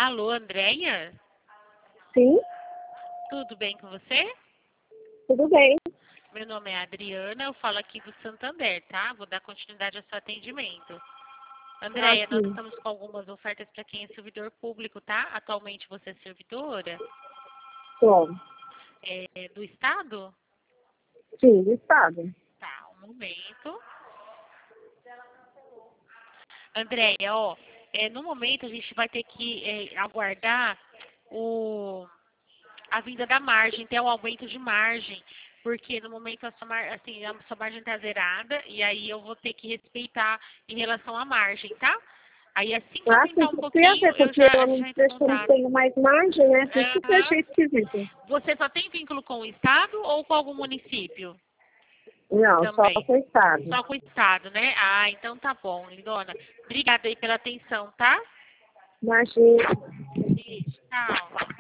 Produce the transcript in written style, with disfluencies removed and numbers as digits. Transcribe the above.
Alô, Andréia? Sim, Tudo bem com você? tudo bem. Meu nome é Adriana, eu falo aqui do Santander, tá? Vou dar continuidade ao seu atendimento. Andréia, nós Aqui. estamos com algumas ofertas para quem é servidor público, tá? Atualmente você é servidora Bom, do Estado? sim, do estado. Tá, um momento. Andréia, ó, no momento a gente vai ter que aguardar a vinda da margem, ter um aumento de margem, porque no momento a sua margem está zerada e aí eu vou ter que respeitar em relação à margem, tá? Aí assim que Ah, sim, aumentar um porque pouquinho, até eu porque já, eu a não gente já entra em sei se eu não contato. tenho mais margem, né? Por isso que eu Aham. achei esquisito. Você só tem vínculo com o Estado ou com algum município Não, só também? com o estado. Só com o Estado, né? Ah, então tá bom, lindona. Obrigada aí pela atenção, tá? Imagina. Beijo, tchau.